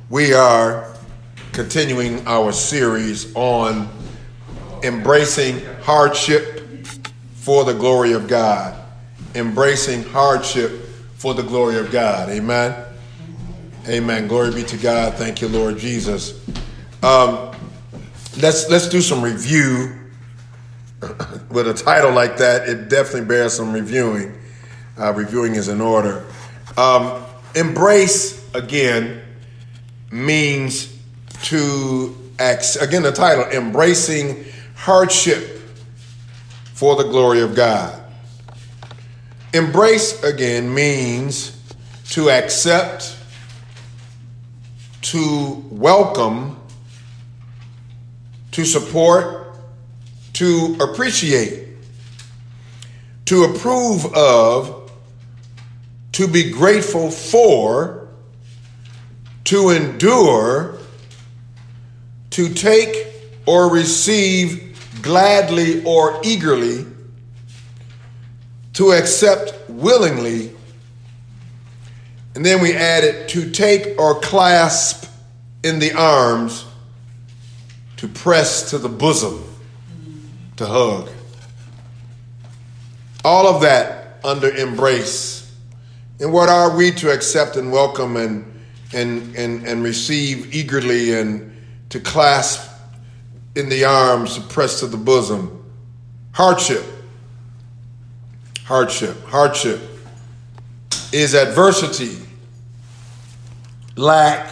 We are continuing our series on embracing hardship for the glory of God. Embracing hardship for the glory of God. Amen. Amen. Glory be to God. Thank you, Lord Jesus. Let's do some review. With a title like that, it definitely bears some reviewing. Reviewing is in order. Embrace, again, means to, again, the title, Embracing Hardship for the Glory of God. Embrace, again, means to accept, to welcome, to support, to appreciate, to approve of, to be grateful for, to endure, to take or receive gladly or eagerly, to accept willingly, and then we added to take or clasp in the arms, to press to the bosom, to hug. All of that under embrace. And what are we to accept and welcome and receive eagerly and to clasp in the arms, to press to the bosom? Hardship. Hardship. Hardship is adversity, lack,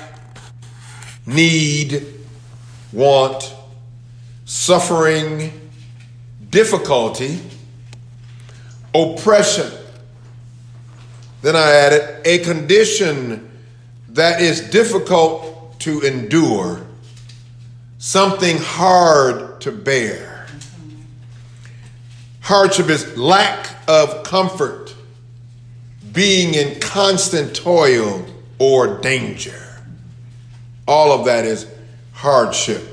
need, want, suffering, difficulty, oppression. Then I added a condition that is difficult to endure, something hard to bear. Hardship is lack of comfort, being in constant toil or danger. All of that is hardship.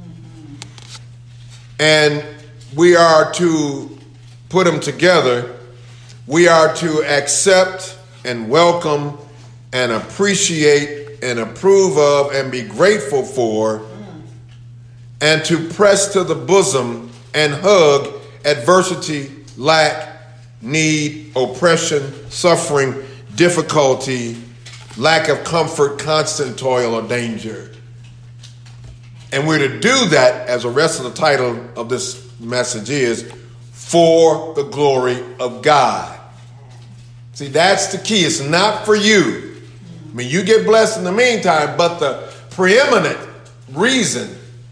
And we are to put them together. We are to accept and welcome and appreciate and approve of and be grateful for, and to press to the bosom and hug adversity, lack, need, oppression, suffering, difficulty, lack of comfort, constant toil or danger. And we're to do that, as the rest of the title of this message is, for the glory of God. See, that's the key. It's not for you. I mean, you get blessed in the meantime, but the preeminent reason,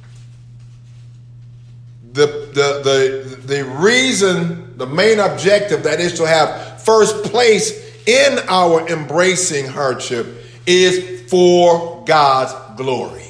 the reason, the main objective that is to have first place in our embracing hardship is for God's glory.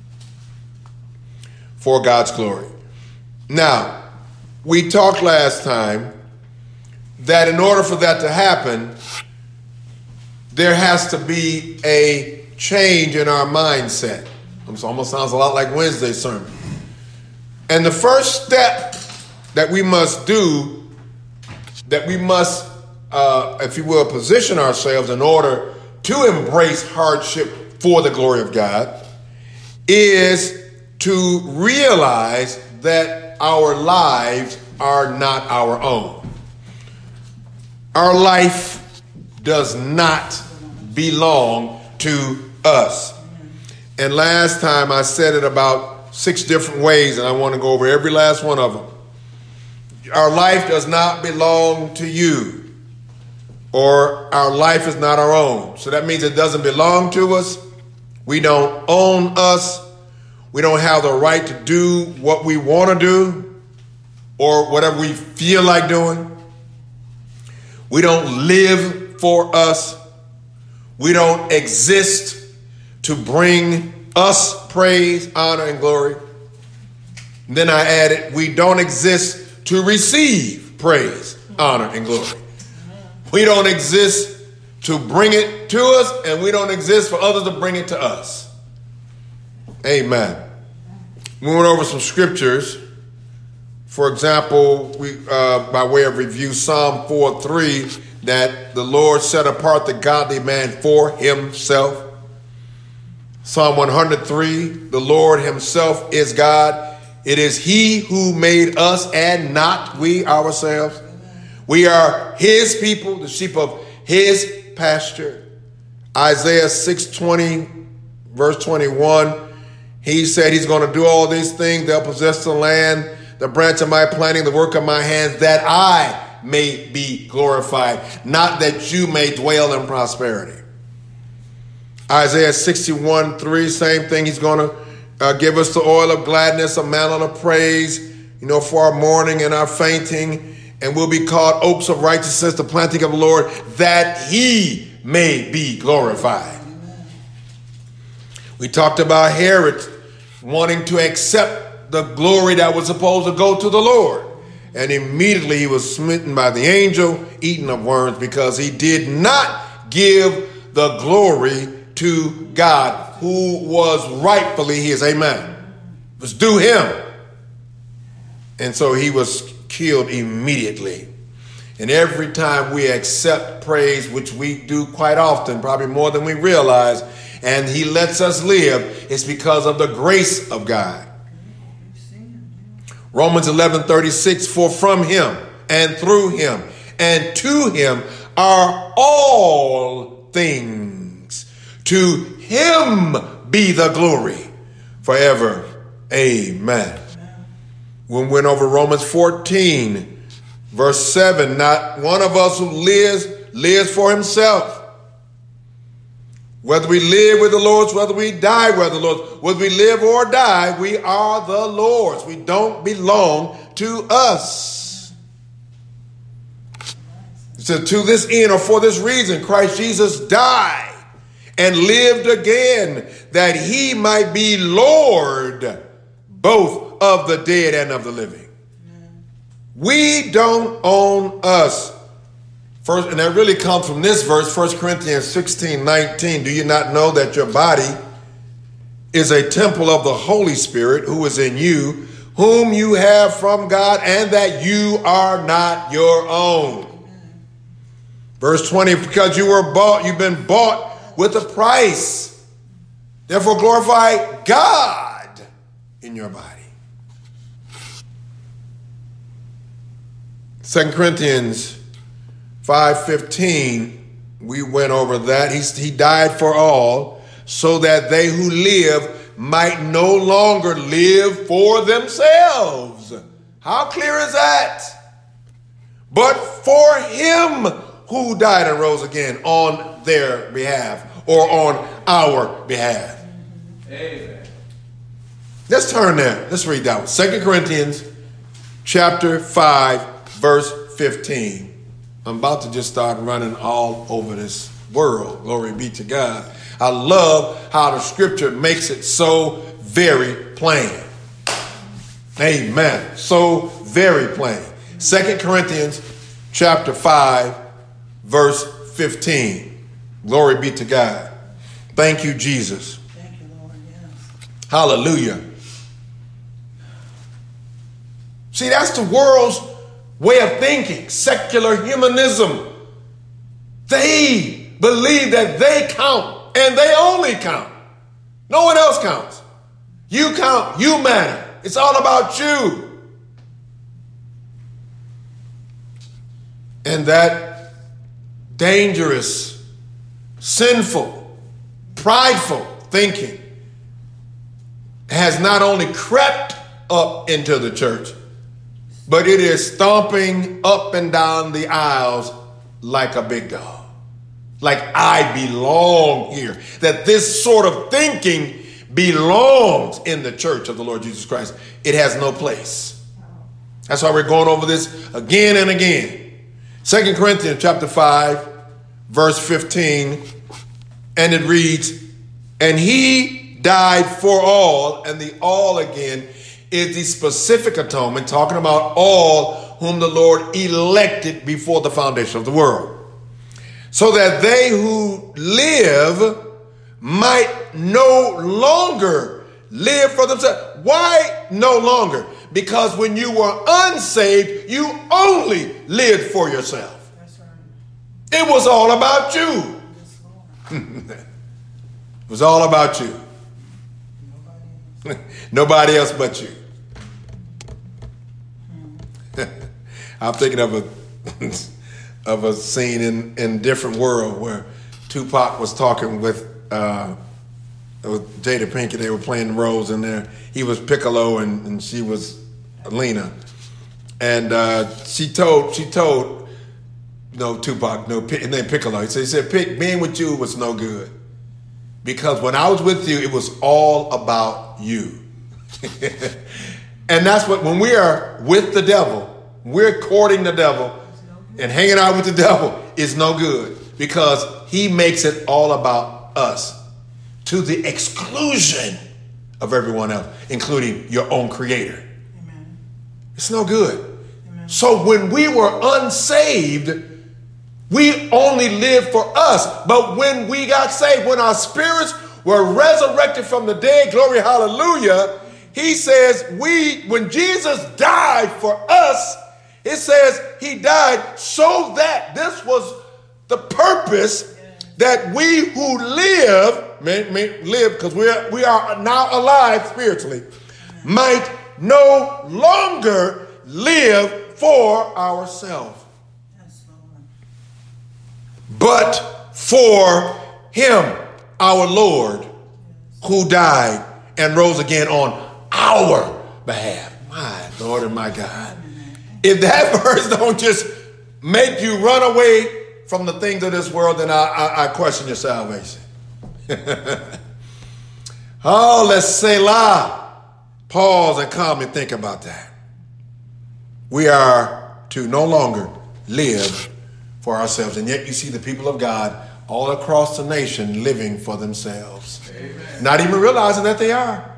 For God's glory. Now, we talked last time that in order for that to happen, there has to be a change in our mindset. It almost sounds a lot like Wednesday's sermon. And the first step that we must do, that we must, if you will, position ourselves in order to embrace hardship for the glory of God, is to realize that our lives are not our own. Our life does not belong to us. And last time I said it about 6 different ways, and I want to go over every last one of them. Our life does not belong to you, or our life is not our own. So that means it doesn't belong to us. We don't own us. We don't have the right to do what we want to do or whatever we feel like doing. We don't live for us. We don't exist to bring us praise, honor, and glory. And then I added, we don't exist to receive praise, honor, and glory. We don't exist to bring it to us, and we don't exist for others to bring it to us. Amen. We went over some scriptures. For example, we by way of review, Psalm 4:3, that the Lord set apart the godly man for himself. Psalm 103, the Lord himself is God. It is he who made us and not we ourselves. We are his people, the sheep of his pasture. Isaiah 6:20, verse 21, he said he's going to do all these things. They'll possess the land, the branch of my planting, the work of my hands, that I may be glorified, not that you may dwell in prosperity. Isaiah 61:3, same thing. He's going to give us the oil of gladness, a mantle of praise, for our mourning and our fainting, and we'll be called oaks of righteousness, the planting of the Lord, that he may be glorified. We talked about Herod wanting to accept the glory that was supposed to go to the Lord. And immediately he was smitten by the angel, eaten of worms, because he did not give the glory to God, who was rightfully his. Amen. It was due him. And so he was killed immediately. And every time we accept praise, which we do quite often, probably more than we realize, and he lets us live, it's because of the grace of God. Romans 11:36, for from him and through him and to him are all things. To him be the glory forever. Amen. We went over Romans 14, verse 7. Not one of us who lives for himself. Whether we live with the Lord's, whether we die with the Lord's, whether we live or die, we are the Lord's. We don't belong to us. So to this end, or for this reason, Christ Jesus died and lived again, that he might be Lord both of the dead and of the living. We don't own us. First, and that really comes from this verse, 1 Corinthians 16:19. Do you not know that your body is a temple of the Holy Spirit who is in you, whom you have from God, and that you are not your own? Verse 20, because you've been bought with a price. Therefore glorify God in your body. 2 Corinthians 5:15, we went over that. He died for all, so that they who live might no longer live for themselves. How clear is that? But for him who died and rose again on their behalf, or on our behalf. Amen. Let's turn there. Let's read that one. 2 Corinthians chapter 5, verse 15. I'm about to just start running all over this world. Glory be to God. I love how the scripture makes it so very plain. Amen. So very plain. 2 Corinthians chapter 5, verse 15. Glory be to God. Thank you, Jesus. Thank you, Lord. Yes. Hallelujah. See, that's the world's way of thinking, secular humanism. They believe that they count, and they only count. No one else counts. You count, you matter. It's all about you. And that dangerous, sinful, prideful thinking has not only crept up into the church, but it is stomping up and down the aisles like a big dog. Like I belong here. That this sort of thinking belongs in the church of the Lord Jesus Christ. It has no place. That's why we're going over this again and again. 2 Corinthians chapter 5, verse 15, and it reads, and he died for all, and the all again is the specific atonement, talking about all whom the Lord elected before the foundation of the world, so that they who live might no longer live for themselves. Why no longer? Because when you were unsaved, you only lived for yourself. That's right. It was all about you. Yes, Lord. It was all about you. Nobody else but you. I'm thinking of a scene in Different World where Tupac was talking with Jada Pinkett. They were playing roles in there. He was Piccolo and she was Lena. And she told Tupac, and then Piccolo. He said, being with you was no good. Because when I was with you, it was all about you. And that's when we are with the devil, we're courting the devil and hanging out with the devil is no good because he makes it all about us to the exclusion of everyone else, including your own creator. Amen. It's no good. Amen. So when we were unsaved, we only lived for us. But when we got saved, when our spirits were resurrected from the dead, glory, hallelujah, he says when Jesus died for us, it says he died so that this was the purpose that we who live because we are now alive spiritually, might no longer live for ourselves, but for him, our Lord, who died and rose again on our behalf. My Lord and my God. If that verse don't just make you run away from the things of this world, then I question your salvation. Oh, let's say pause and calmly think about that. We are to no longer live for ourselves. And yet you see the people of God all across the nation living for themselves. Amen. Not even realizing that they are.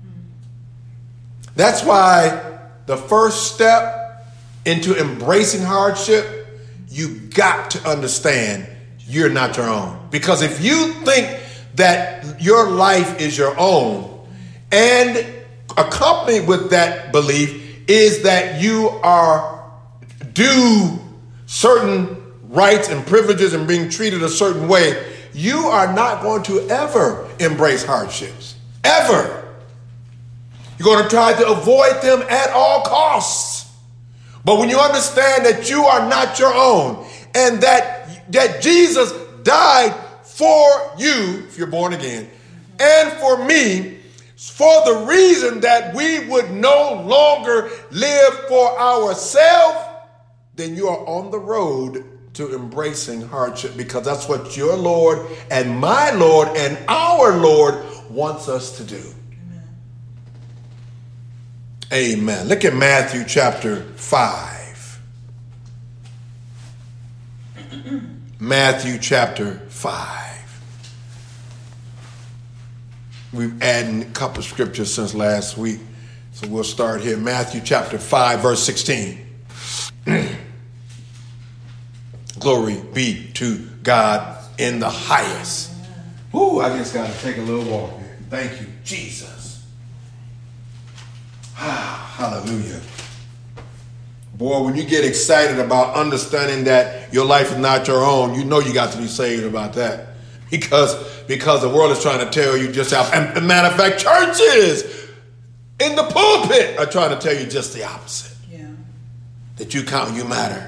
That's why the first step into embracing hardship, you got to understand you're not your own. Because if you think that your life is your own, and accompanied with that belief is that you are due certain rights and privileges and being treated a certain way, you are not going to ever embrace hardships. Ever. You're going to try to avoid them at all costs. But when you understand that you are not your own and that Jesus died for you, if you're born again, and for me, for the reason that we would no longer live for ourselves, then you are on the road to embracing hardship, because that's what your Lord and my Lord and our Lord wants us to do. Amen. Look at Matthew chapter 5. Matthew chapter 5. We've added a couple of scriptures since last week, so we'll start here. Matthew chapter 5, verse 16. Glory be to God in the highest. Ooh, I just got to take a little walk here. Thank you, Jesus. Hallelujah. Boy, when you get excited about understanding that your life is not your own, you know you got to be saved about that. Because the world is trying to tell you just how, and matter of fact, churches in the pulpit are trying to tell you just the opposite. Yeah. That you count, you matter.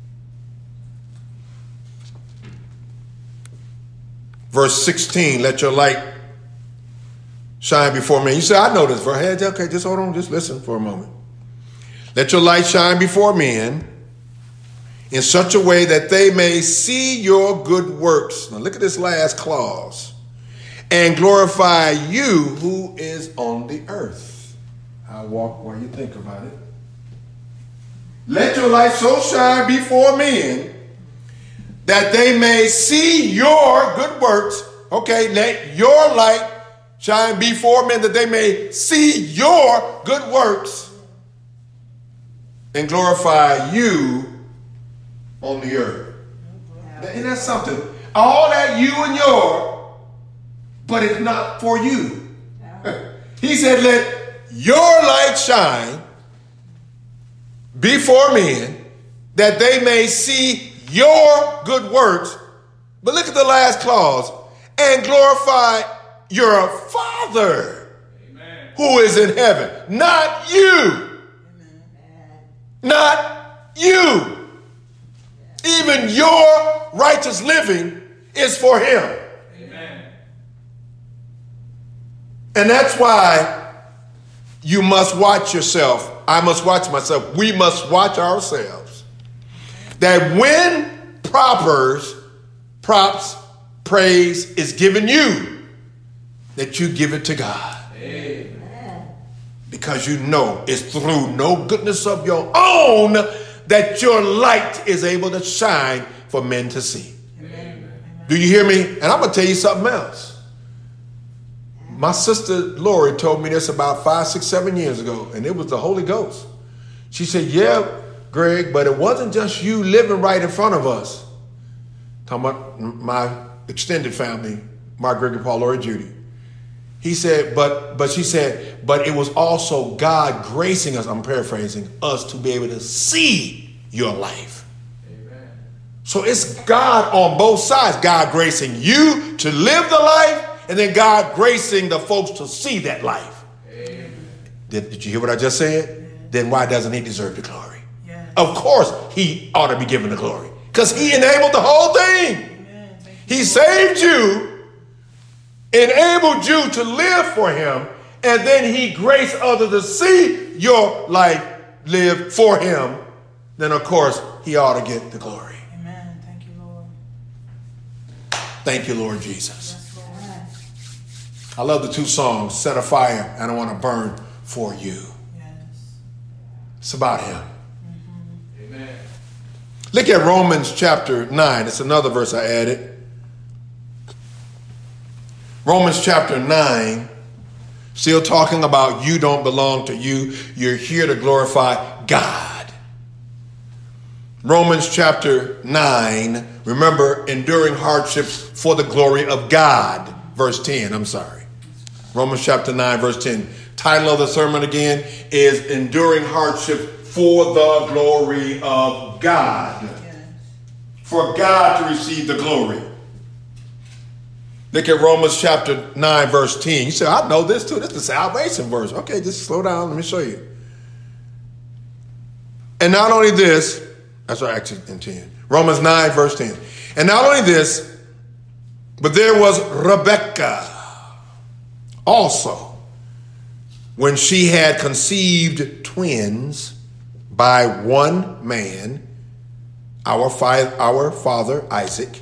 Verse 16, let your light shine before men. You say, I know this verse. Okay, just hold on, just listen for a moment. Let your light shine before men in such a way that they may see your good works. Now look at this last clause. And glorify you who is on the earth. I'll walk while you think about it. Let your light so shine before men that they may see your good works. Okay, let your light shine before men that they may see your good works and glorify you on the earth. Isn't that something? All that you and your, but it's not for you. He said, let your light shine before men that they may see your good works. But look at the last clause, and glorify your Father. Amen. who is in heaven. Not you. Not you. Even your righteous living is for him. Amen. And that's why you must watch yourself. I must watch myself. We must watch ourselves. That when props, praise is given you, that you give it to God. Amen. Because you know it's through no goodness of your own that your light is able to shine for men to see. Amen. Do you hear me? And I'm going to tell you something else. My sister Lori told me this about 5, 6, 7 years ago, and it was the Holy Ghost. She said, yeah, Greg, but it wasn't just you living right in front of us. Talking about my extended family, Mark, Gregory, Paul, Lori, Judy. He said, but she said, but it was also God gracing us, I'm paraphrasing, us to be able to see your life. Amen. So it's God on both sides. God gracing you to live the life, and then God gracing the folks to see that life. Amen. Did you hear what I just said? Yeah. Then why doesn't he deserve the glory? Yeah. Of course he ought to be given the glory, because he enabled the whole thing. Amen. He saved you, enabled you to live for him, and then he graced others to see your life live for him. Then of course he ought to get the glory. Amen. Thank you, Lord. Thank you, Lord Jesus. Yes, Lord. I love the two songs, Set a Fire and I Want to Burn for You. Yes. It's about him. Mm-hmm. Amen. Look at Romans chapter 9. It's another verse I added. Romans chapter 9, still talking about you don't belong to you. You're here to glorify God. Romans chapter 9, remember, enduring hardships for the glory of God. Verse 10, I'm sorry. Romans chapter 9, verse 10. Title of the sermon again is Enduring Hardship for the Glory of God. Yes. For God to receive the glory. Look at Romans chapter 9, verse 10. You say, I know this too. This is the salvation verse. Okay, just slow down. Let me show you. And not only this, that's what actually in 10. Romans 9, verse 10. And not only this, but there was Rebekah also, when she had conceived twins by one man, our father Isaac.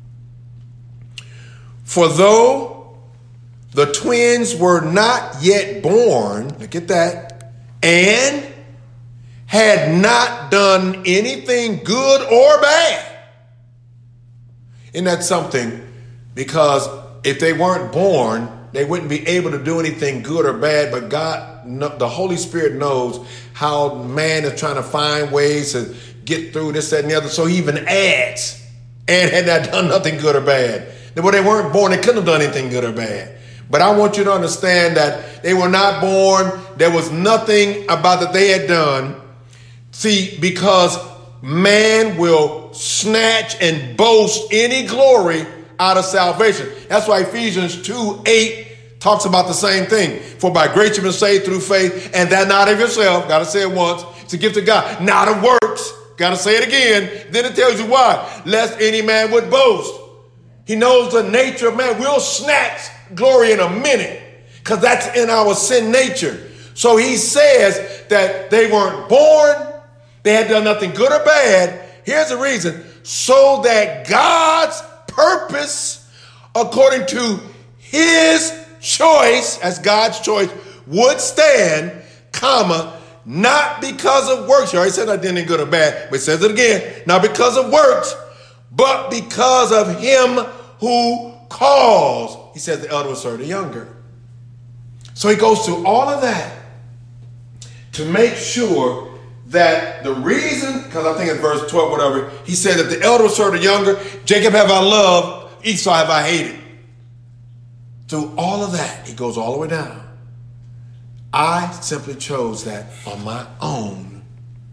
For though the twins were not yet born, look at that, and had not done anything good or bad. Isn't that something? Because if they weren't born, they wouldn't be able to do anything good or bad. But God, the Holy Spirit knows how man is trying to find ways to get through this, that, and the other. So he even adds, and had not done nothing good or bad. When they weren't born, they couldn't have done anything good or bad. But I want you to understand that they were not born. There was nothing about that they had done. See, because man will snatch and boast any glory out of salvation. That's why Ephesians 2:8 talks about the same thing. For by grace you've been saved through faith, and that not of yourself. Got to say it once. It's a gift of God, not of works. Got to say it again. Then it tells you why. Lest any man would boast. He knows the nature of man. We'll snatch glory in a minute because that's in our sin nature. So he says that they weren't born. They had done nothing good or bad. Here's the reason. So that God's purpose, according to his choice, as God's choice, would stand, comma, not because of works. You already said I did anything good or bad, but it says it again. Not because of works, but because of him who calls. He says the elder will serve the younger. So he goes through all of that to make sure that the reason, because I think it's verse 12, whatever, he said that the elder will serve the younger. Jacob have I loved, Esau have I hated. Through all of that, he goes all the way down. I simply chose that on my own.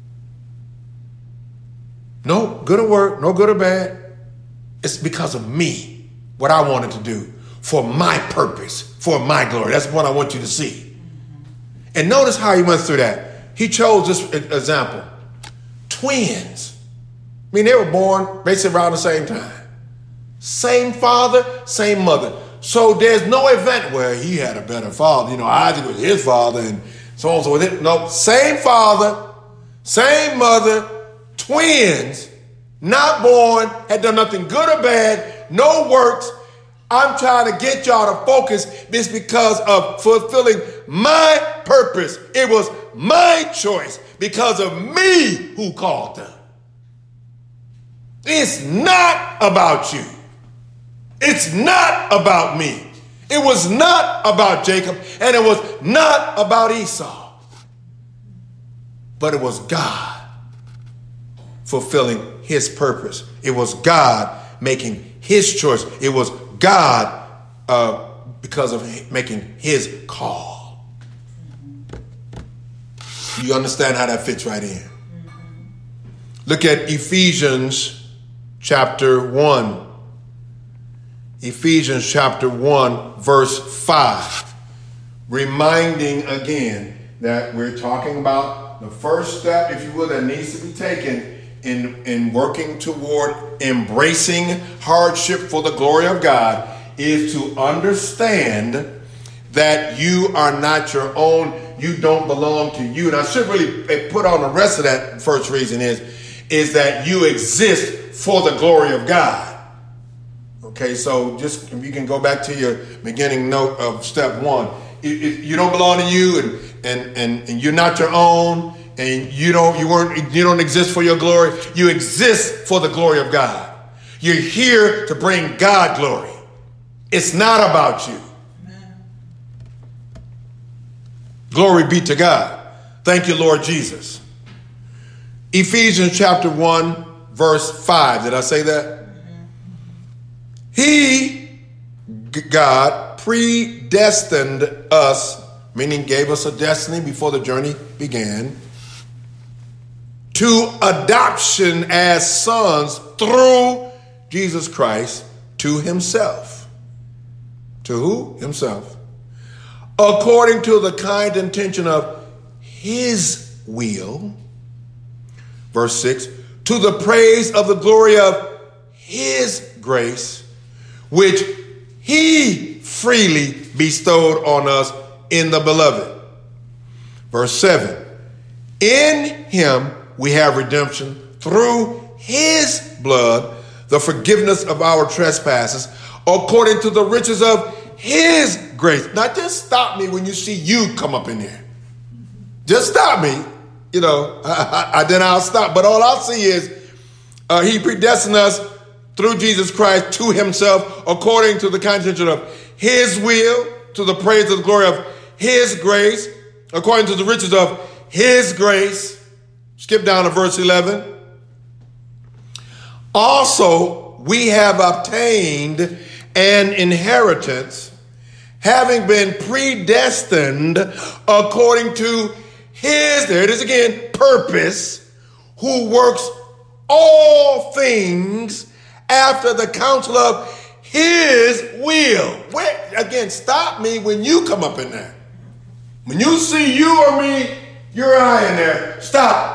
No good or work, no good or bad. It's because of me, what I wanted to do for my purpose, for my glory. That's what I want you to see. And notice how he went through that. He chose this example. Twins. I mean, they were born basically around the same time. Same father, same mother. So there's no event where he had a better father. You know, Isaac was his father and so on and so forth. No, same father, same mother, twins, not born, had done nothing good or bad, no works. I'm trying to get y'all to focus this because of fulfilling my purpose. It was my choice because of me who called them. It's not about you. It's not about me. It was not about Jacob, and it was not about Esau. But it was God fulfilling his purpose. It was God making his choice. It was God because of making his call. You understand how that fits right in? Look at Ephesians chapter 1. Ephesians chapter 1, verse 5. Reminding again that we're talking about the first step, if you will, that needs to be taken in working toward embracing hardship for the glory of God is to understand that you are not your own. You don't belong to you. And I should really put on the rest of that first reason is that you exist for the glory of God. Okay, so just if you can go back to your beginning note of step 1. You don't belong to you and you're not your own. And you don't exist for your glory. You exist for the glory of God. You're here to bring God glory. It's not about you. Amen. Glory be to God. Thank you, Lord Jesus. Ephesians chapter 1, verse 5. Did I say that? He, God, predestined us, meaning gave us a destiny before the journey began, to adoption as sons through Jesus Christ to himself. To who? Himself. According to the kind intention of his will. Verse 6. To the praise of the glory of his grace, which he freely bestowed on us in the beloved. Verse 7. In him we have redemption through his blood, the forgiveness of our trespasses, according to the riches of his grace. Now just stop me when you see you come up in there. Just stop me. You know, then I'll stop. But all I'll see is he predestined us through Jesus Christ to himself, according to the kind intention of his will, to the praise of the glory of his grace, according to the riches of his grace. Skip down to verse 11. Also, we have obtained an inheritance, having been predestined according to his, there it is again, purpose, who works all things after the counsel of his will. Wait, again, stop me when you come up in there. When you see you or me, your eye in there, stop.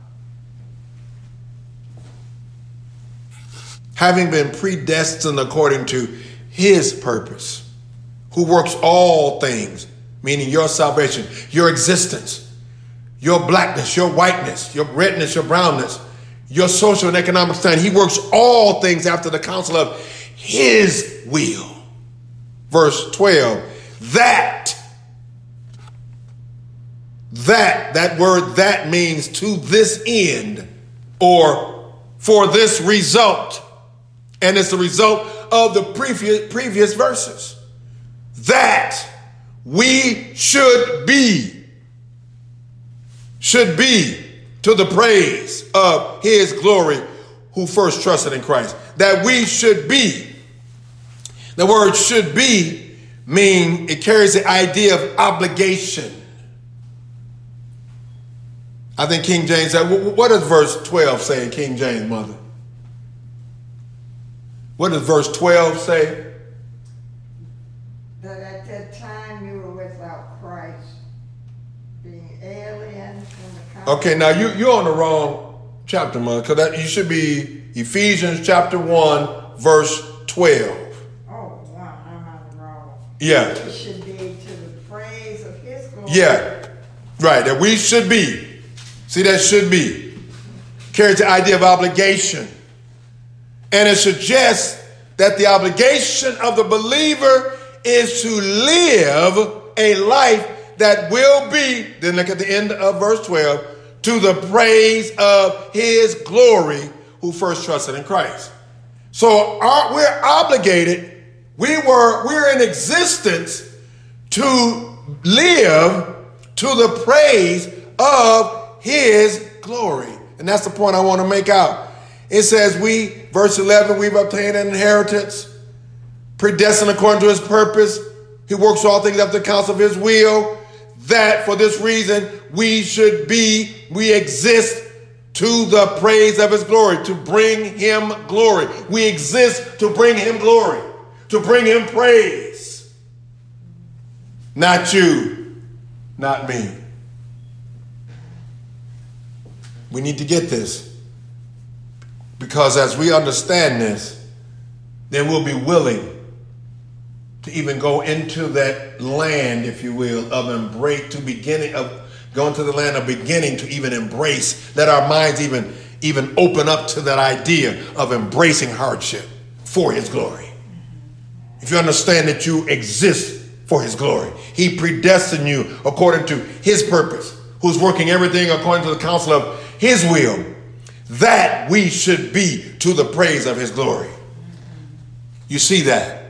Having been predestined according to his purpose, who works all things, meaning your salvation, your existence, your blackness, your whiteness, your redness, your brownness, your social and economic standing. He works all things after the counsel of his will. Verse 12, that word that means to this end or for this result. And it's the result of the previous verses. That we should be to the praise of his glory who first trusted in Christ. That we should be. The word should be mean it carries the idea of obligation. I think King James said, what does verse 12 say in King James, mother? What does verse 12 say? That at that time you were without Christ, being alien from the Okay, now you're on the wrong chapter, man, because you should be Ephesians chapter 1, verse 12. Oh, wow, I'm on the wrong. Yeah. It should be to the praise of his glory. Yeah, right, that we should be. See, that should be. Carries the idea of obligation. And it suggests that the obligation of the believer is to live a life that will be, then look at the end of verse 12, to the praise of his glory who first trusted in Christ. So we're obligated, we're in existence to live to the praise of his glory. And that's the point I want to make out. It says verse 11, we've obtained an inheritance, predestined according to his purpose. He works all things after the counsel of his will, that for this reason we exist to the praise of his glory, to bring him glory. We exist to bring him glory, to bring him praise. Not you, not me. We need to get this, because as we understand this, then we'll be willing to even go into that land, if you will, of embrace, going to the land of beginning to even embrace. Let our minds even open up to that idea of embracing hardship for his glory. If you understand that you exist for his glory, he predestined you according to his purpose, who's working everything according to the counsel of his will, that we should be to the praise of his glory. You see that?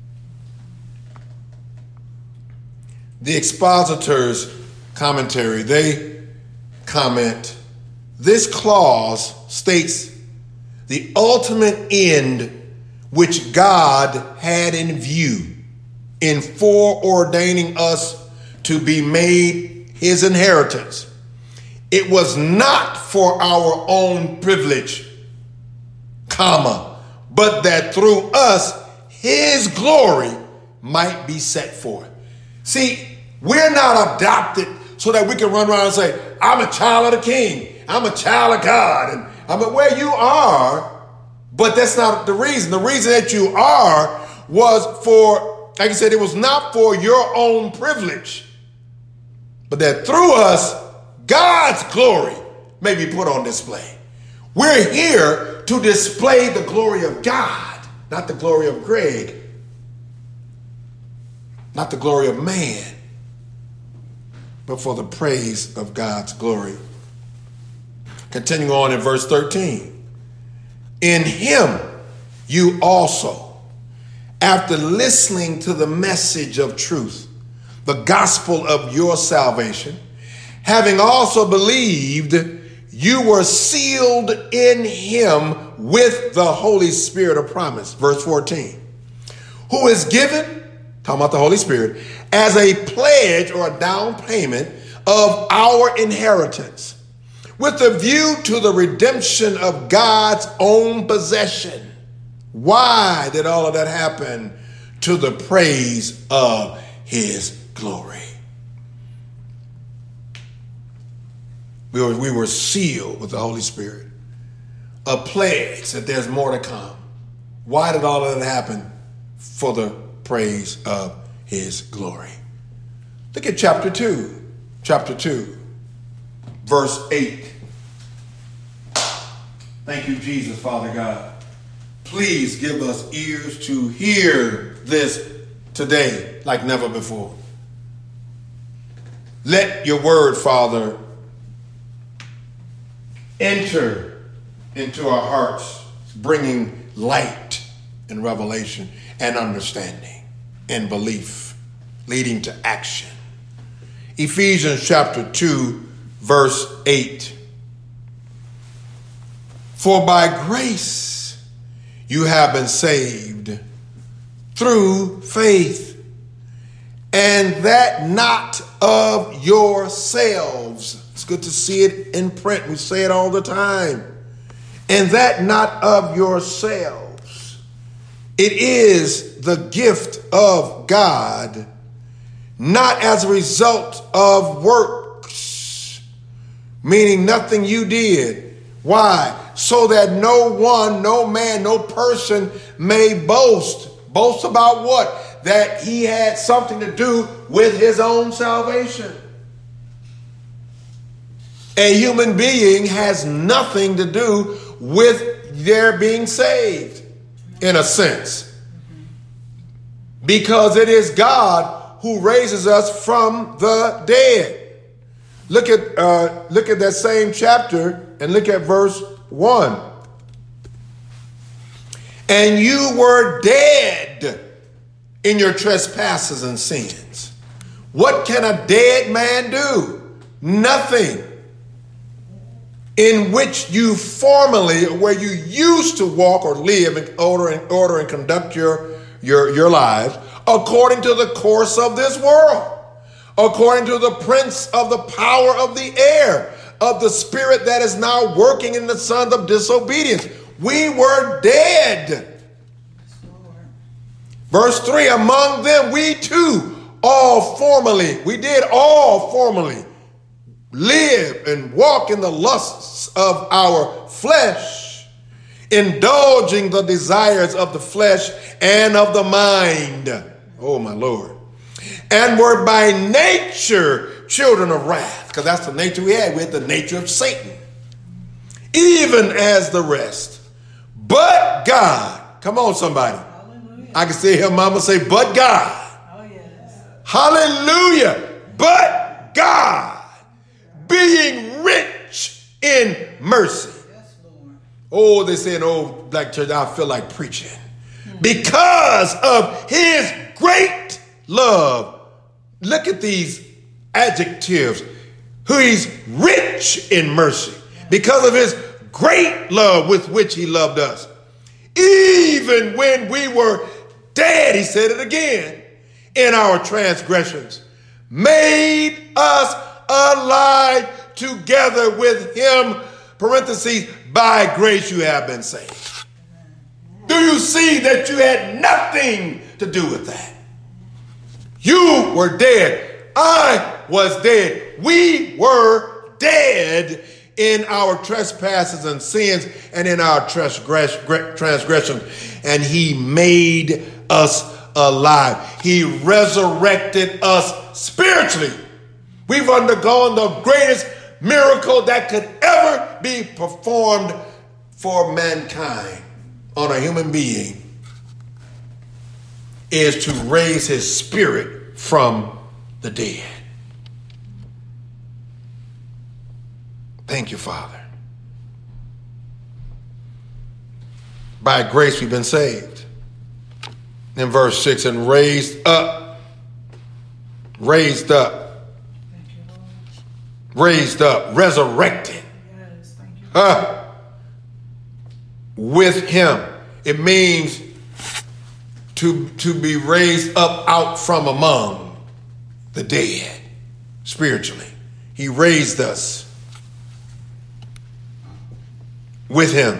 The expositors' commentary, they comment, this clause states the ultimate end which God had in view in foreordaining us to be made his inheritance. It was not for our own privilege, but that through us his glory might be set forth. See, we're not adopted so that we can run around and say, I'm a child of the king, I'm a child of God, and I'm where you are, but that's not the reason. The reason that you are was for, like I said, it was not for your own privilege, but that through us, God's glory may be put on display. We're here to display the glory of God, not the glory of Greg, not the glory of man, but for the praise of God's glory. Continuing on in verse 13. In him you also, after listening to the message of truth, the gospel of your salvation, having also believed, you were sealed in him with the Holy Spirit of promise. Verse 14. Who is given, talking about the Holy Spirit, as a pledge or a down payment of our inheritance, with a view to the redemption of God's own possession. Why did all of that happen? To the praise of his glory. We were sealed with the Holy Spirit. A pledge that there's more to come. Why did all of that happen? For the praise of his glory. Look at chapter 2. Chapter 2, verse 8. Thank you, Jesus, Father God. Please give us ears to hear this today like never before. Let your word, Father, enter into our hearts, bringing light and revelation and understanding and belief, leading to action. Ephesians chapter 2, verse 8. For by grace you have been saved through faith, and that not of yourselves. It's good to see it in print. We say it all the time. And that not of yourselves. It is the gift of God, not as a result of work, meaning nothing you did. Why? So that no one, no man, no person may boast. Boast about what? That he had something to do with his own salvation. A human being has nothing to do with their being saved, in a sense. Because it is God who raises us from the dead. Look at that same chapter and look at verse 1. And you were dead in your trespasses and sins. What can a dead man do? Nothing. In which you formerly, where you used to walk or live in order and conduct your lives, according to the course of this world, according to the prince of the power of the air, of the spirit that is now working in the sons of disobedience. We were dead. Verse 3, among them we too all formerly live and walk in the lusts of our flesh, indulging the desires of the flesh and of the mind. Oh, my Lord. And were by nature children of wrath, because that's the nature we had. We had the nature of Satan, even as the rest. But God, come on, somebody. Hallelujah. I can still hear mama say, but God. Oh, yes. Hallelujah. But God, being rich in mercy. Yes, Lord. Oh, they say in old black church, I feel like preaching. Because of his great love. Look at these adjectives. Who he's rich in mercy. Because of his great love with which he loved us. Even when we were dead, he said it again, in our transgressions, made us alive together with him, parentheses, by grace you have been saved. Do you see that you had nothing to do with that? You were dead. I was dead. We were dead in our trespasses and sins and in our transgressions. And he made us alive. He resurrected us spiritually. We've undergone the greatest miracle that could ever be performed for mankind on a human being, is to raise his spirit from the dead. Thank you, Father. By grace we've been saved. In verse 6, and raised up, Thank you, Lord. resurrected. Yes, thank you. With him. It means to be raised up out from among the dead spiritually. He raised us with him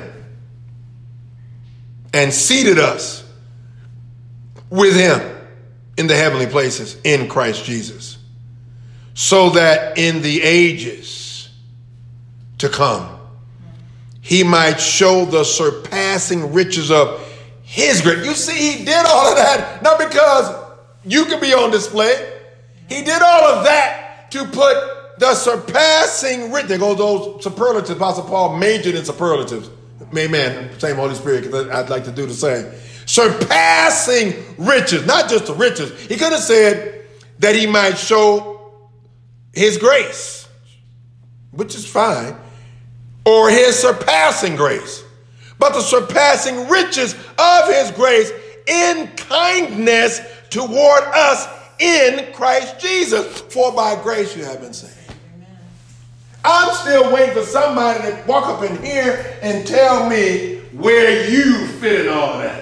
and seated us with him in the heavenly places in Christ Jesus, so that in the ages to come he might show the surpassing riches of his grace. You see, he did all of that not because you could be on display. He did all of that to put the surpassing riches. There goes those superlatives. Apostle Paul majored in superlatives. Amen. Same Holy Spirit, because I'd like to do the same. Surpassing riches, not just the riches. He could have said that he might show his grace, which is fine, or his surpassing grace. But the surpassing riches of his grace in kindness toward us in Christ Jesus. For by grace you have been saved. Amen. I'm still waiting for somebody to walk up in here and tell me where you fit in all of that.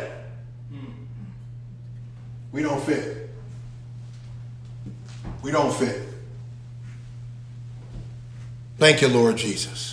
We don't fit. We don't fit. Thank you, Lord Jesus.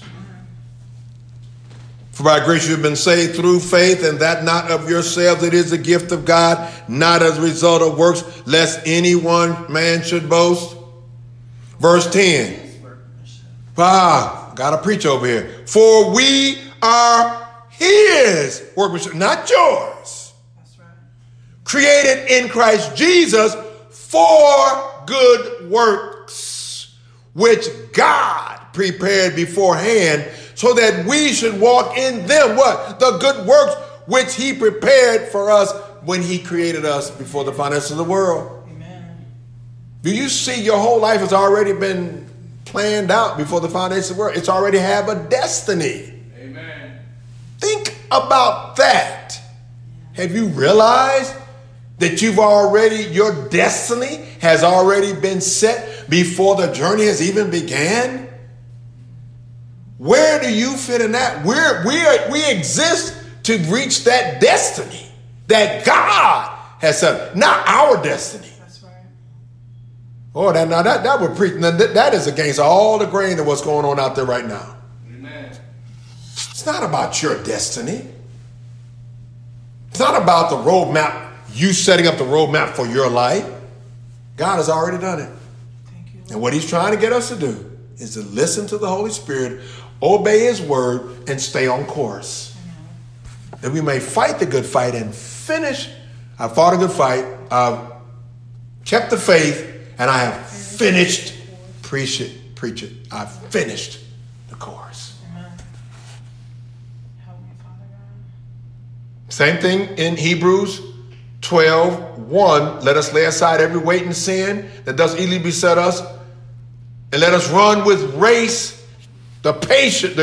For by grace you have been saved through faith, and that not of yourselves, it is a gift of God, not as a result of works, lest any one man should boast. Verse 10. got to preach over here. For we are his workmanship, not yours. That's right. Created in Christ Jesus for good works, which God prepared beforehand so that we should walk in them. What? The good works which he prepared for us when he created us before the foundation of the world. Amen. Do you see your whole life has already been planned out before the foundation of the world? It's already have a destiny. Amen. Think about that. Have you realized that your destiny has already been set before the journey has even began? Where do you fit in that? We exist to reach that destiny that God has set, not our destiny. That's right. Oh, that would preach. That is against all the grain of what's going on out there right now. Amen. It's not about your destiny. It's not about the roadmap, you setting up the roadmap for your life. God has already done it. Thank you, Lord. And what he's trying to get us to do is to listen to the Holy Spirit, obey his word, and stay on course. That we may fight the good fight and finish. I fought a good fight. I've kept the faith, and I have finished. Preach it. I've finished the course. Amen. Help me, Father God. Same thing in Hebrews 12:1. Let us lay aside every weight and sin that does easily beset us, and let us run with race the patient,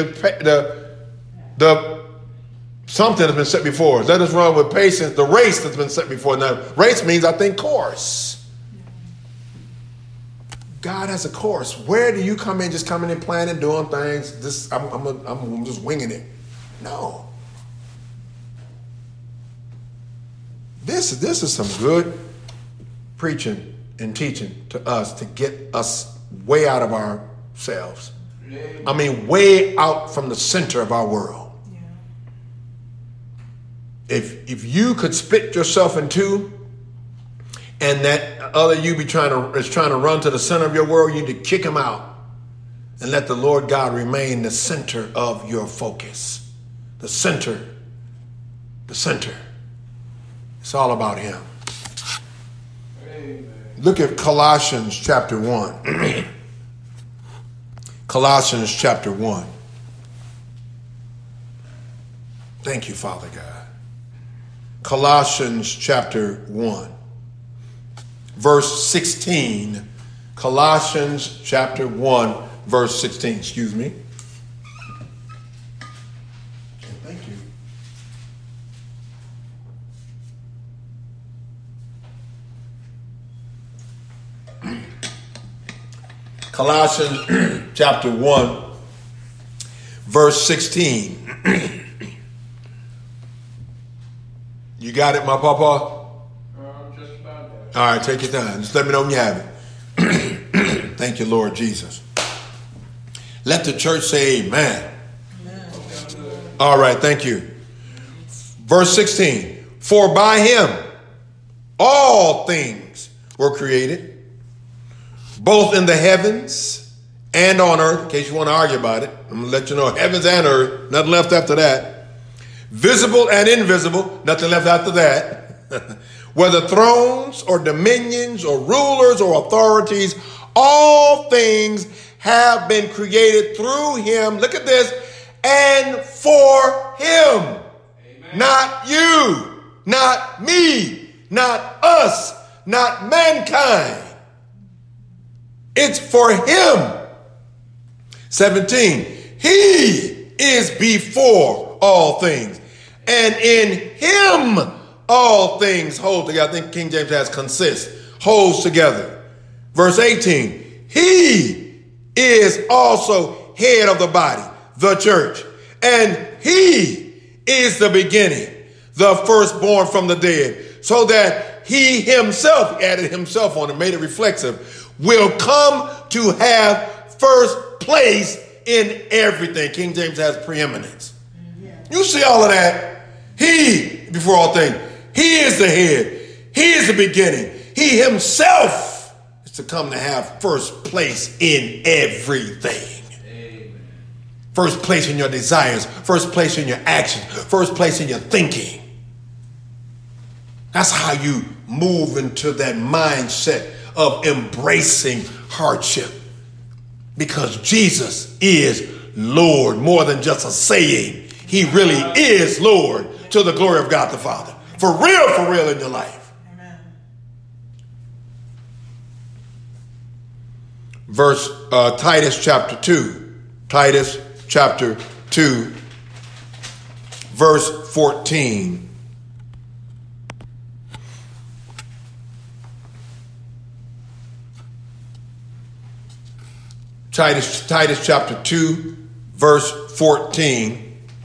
the something that's been set before us. Let us run with patience the race that's been set before us. Now, race means, I think, course. God has a course. Where do you come in, just coming in, planning, doing things? I'm just winging it. No. This is some good preaching and teaching to us to get us way out of ourselves. I mean, way out from the center of our world. If you could split yourself in two, and that other you is trying to run to the center of your world, you need to kick him out and let the Lord God remain the center of your focus. The center. It's all about him. Amen. Look at Colossians chapter 1. Colossians chapter 1. Thank you, Father God. Colossians chapter 1, verse 16. Colossians chapter 1, verse 16. Excuse me. Thank you. Colossians chapter 1, verse 16. You got it, my papa? Just about that. All right, take your time. Just let me know when you have it. Thank you, Lord Jesus. Let the church say amen. Amen. All right, thank you. Verse 16. For by him all things were created, both in the heavens and on earth. In case you want to argue about it, I'm going to let you know, heavens and earth, nothing left after that. Visible and invisible, nothing left after that. Whether thrones or dominions or rulers or authorities, all things have been created through him. Look at this. And for him. Amen. Not you, not me, not us, not mankind. It's for him. 17. He is before all things, and in him all things hold together. I think King James has consist, holds together. Verse 18, he is also head of the body, the church, and he is the beginning, the firstborn from the dead, so that he himself, added himself on and made it reflexive, will come to have first place in everything. King James has preeminence. You see all of that? He, before all things, he is the head. He is the beginning. He himself is to come to have first place in everything. Amen. First place in your desires, first place in your actions, first place in your thinking. That's how you move into that mindset of embracing hardship. Because Jesus is Lord, more than just a saying. He really is Lord, to the glory of God the Father. For real in your life. Amen. Verse Titus chapter 2. Titus chapter 2, verse 14. Titus chapter 2, verse 14.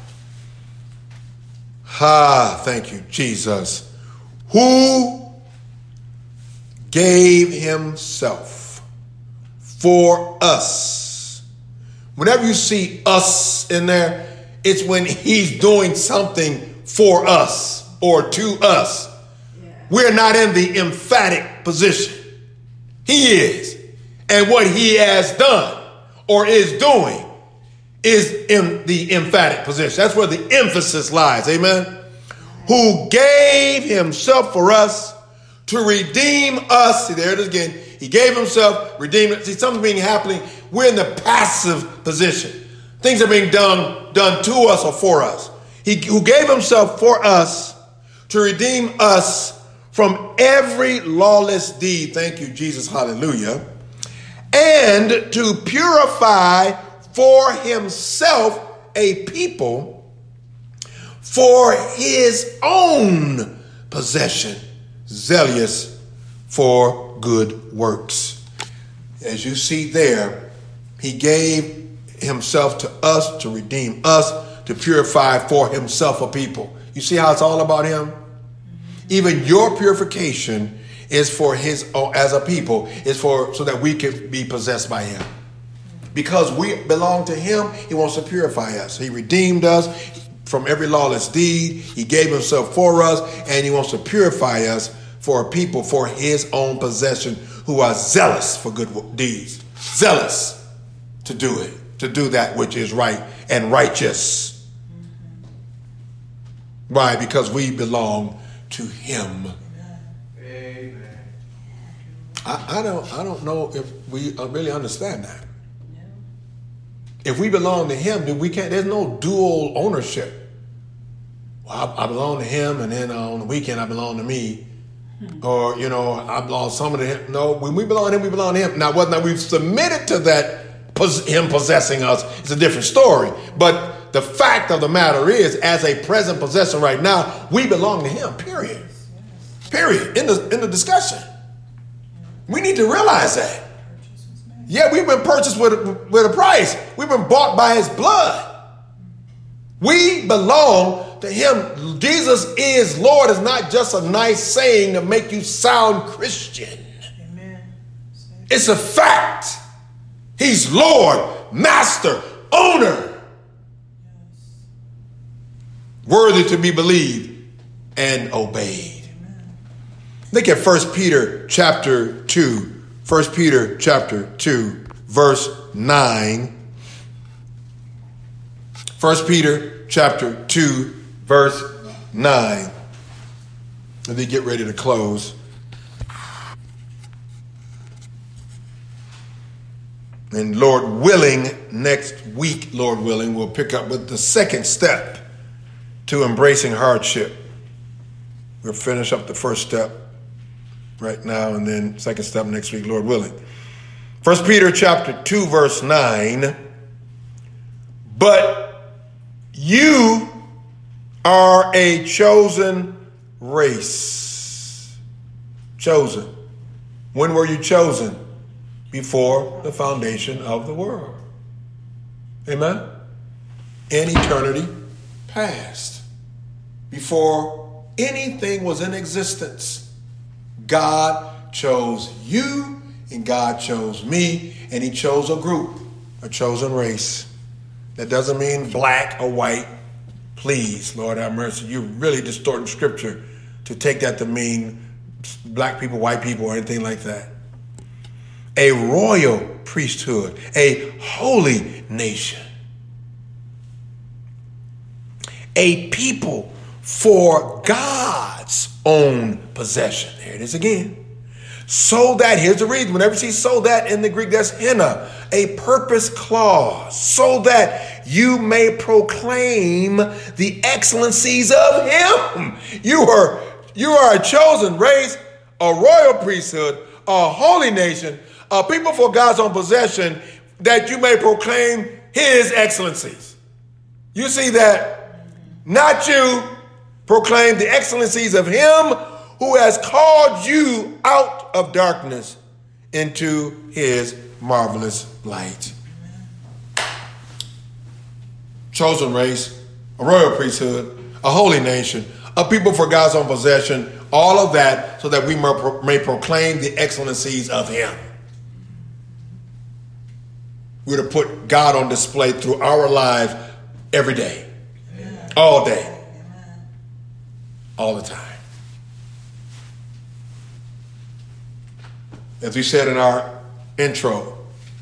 Thank you, Jesus. Who gave himself for us. Whenever you see us in there, it's when he's doing something for us or to us. Yeah. We're not in the emphatic position. He is. And what he has done or is doing is in the emphatic position. That's where the emphasis lies. Amen. Who gave himself for us to redeem us. See, there it is again. He gave himself, redeemed us. See, something's being happening. We're in the passive position. Things are being done to us or for us. He who gave himself for us to redeem us from every lawless deed. Thank you, Jesus. Hallelujah. And to purify for himself a people for his own possession, zealous for good works. As you see there, he gave himself to us to redeem us, to purify for himself a people. You see how it's all about him? Even your purification is for his own, as a people, is for so that we can be possessed by him. Because we belong to him, he wants to purify us. He redeemed us from every lawless deed. He gave himself for us, and he wants to purify us for a people for his own possession who are zealous for good deeds. Zealous to do it, to do that which is right and righteous. Why? Because we belong to him. Amen. I don't know if we really understand that. If we belong to him, then we can't. There's no dual ownership. Well, I belong to him, and then on the weekend I belong to me, or I belong some to him. No, when we belong to him, we belong to him. Now, whether or not we've submitted to that, him possessing us, it's a different story. But the fact of the matter is, as a present possession right now, we belong to him. Period. Period. In the discussion, we need to realize that. Yeah, we've been purchased with a price. We've been bought by his blood. We belong to him. Jesus is Lord is not just a nice saying to make you sound Christian. Amen. It's a fact. He's Lord, master, owner. Worthy to be believed and obeyed. Look at 1 Peter chapter 2. 1 Peter chapter 2, verse 9. 1 Peter chapter 2, verse 9. And then get ready to close. And Lord willing, next week, Lord willing, we'll pick up with the second step to embracing hardship. We'll finish up the first step right now, and then second step next week, Lord willing. 1 Peter chapter 2, verse 9. But you are a chosen race. Chosen. When were you chosen? Before the foundation of the world. Amen? In eternity past. Before anything was in existence. God chose you, and God chose me, and he chose a group, a chosen race. That doesn't mean black or white. Please, Lord have mercy. You're really distorting scripture to take that to mean black people, white people, or anything like that. A royal priesthood, a holy nation. a people for God's own possession. There it is again. So that, here's the reason. Whenever you see so that in the Greek, that's henna, a purpose clause. So that you may proclaim the excellencies of him. You are a chosen race, a royal priesthood, a holy nation, a people for God's own possession, that you may proclaim his excellencies. You see that? Not you. Proclaim the excellencies of him who has called you out of darkness into his marvelous light. Chosen race, a royal priesthood, a holy nation, a people for God's own possession, all of that so that we may proclaim the excellencies of him. We're to put God on display through our lives every day, all day, all the time. As we said in our intro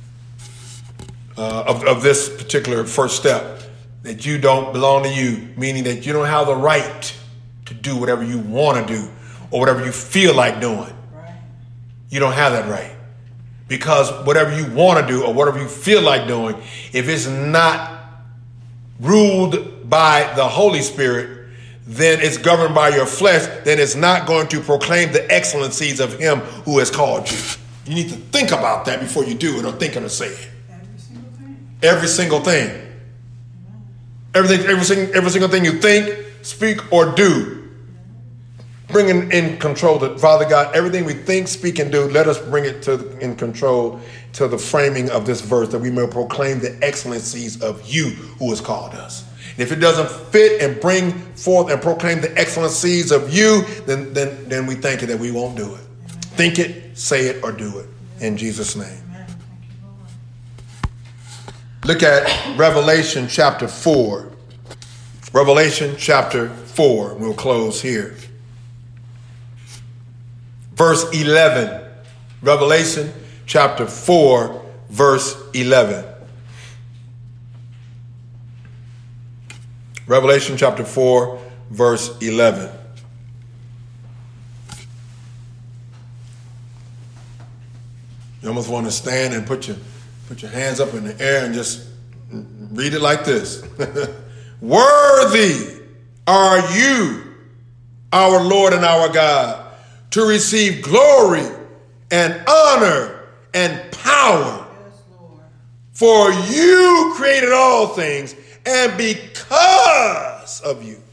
of this particular first step, that you don't belong to you, meaning that you don't have the right to do whatever you want to do or whatever you feel like doing. Right. You don't have that right. Because whatever you want to do or whatever you feel like doing, if it's not ruled by the Holy Spirit, then it's governed by your flesh, then it's not going to proclaim the excellencies of him who has called you. You need to think about that before you do it or think it or say it. Every single thing. Every single thing. Every single thing you think, speak, or do. Bringing in control to Father God, everything we think, speak, and do, let us bring it in control to the framing of this verse, that we may proclaim the excellencies of you who has called us. And if it doesn't fit and bring forth and proclaim the excellencies of you, then we thank you that we won't do it. Amen. Think it, say it, or do it. In Jesus' name. Amen. Thank you, Lord. Look at Revelation chapter 4. Revelation chapter 4. We'll close here. Verse 11. Revelation chapter 4, verse 11. Revelation chapter 4, verse 11. You almost want to stand and put your hands up in the air and just read it like this. Worthy are you, our Lord and our God, to receive glory and honor and power. Yes, Lord. For you created all things, and because of you.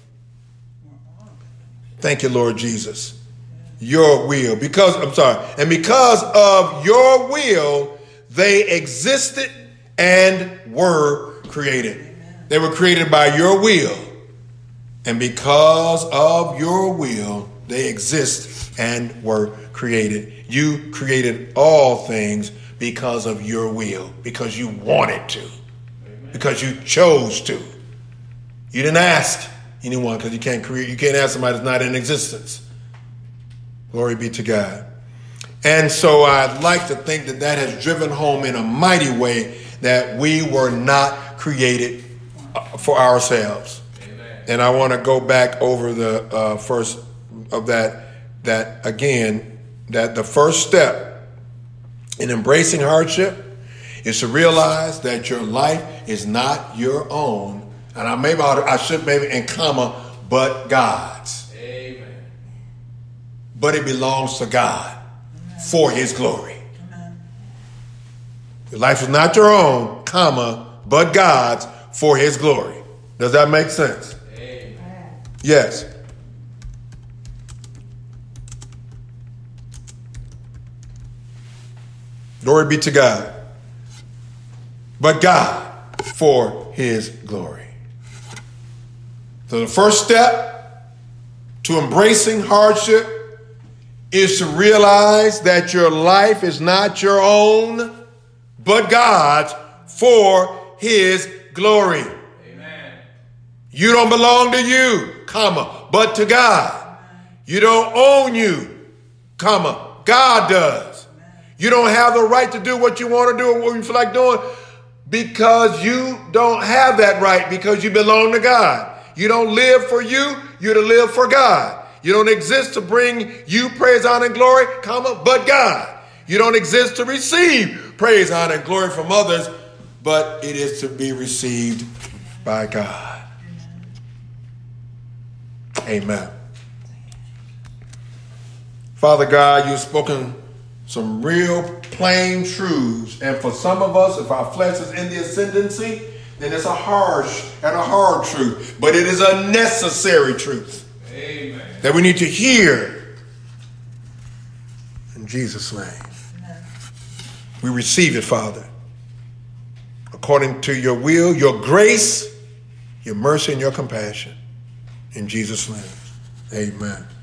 Thank you, Lord Jesus. Your will. And because of your will, they existed and were created. Amen. They were created by your will. And because of your will, they exist and were created. You created all things because of your will, because you wanted to, because you chose to. You didn't ask anyone, because you can't ask somebody that's not in existence. Glory be to God. And so I'd like to think that has driven home in a mighty way that we were not created for ourselves. Amen. And I want to go back over the first of that again, that the first step in embracing hardship is to realize that your life is not your own. And I should in comma, but God's. Amen. But it belongs to God. Amen. For his glory. Amen. Your life is not your own, comma, but God's for his glory. Does that make sense? Amen. Yes. Glory be to God. But God for his glory. So the first step to embracing hardship is to realize that your life is not your own, but God's for his glory. Amen. You don't belong to you, comma, but to God. You don't own you, comma, God does. You don't have the right to do what you want to do or what you feel like doing because you don't have that right, because you belong to God. You don't live for you. You're to live for God. You don't exist to bring you praise, honor, and glory, but God. You don't exist to receive praise, honor, and glory from others, but it is to be received by God. Amen. Father God, you've spoken some real plain truths. And for some of us, if our flesh is in the ascendancy, then it's a harsh and a hard truth. But it is a necessary truth. Amen. That we need to hear. In Jesus' name. Amen. We receive it, Father. According to your will, your grace, your mercy, and your compassion. In Jesus' name. Amen.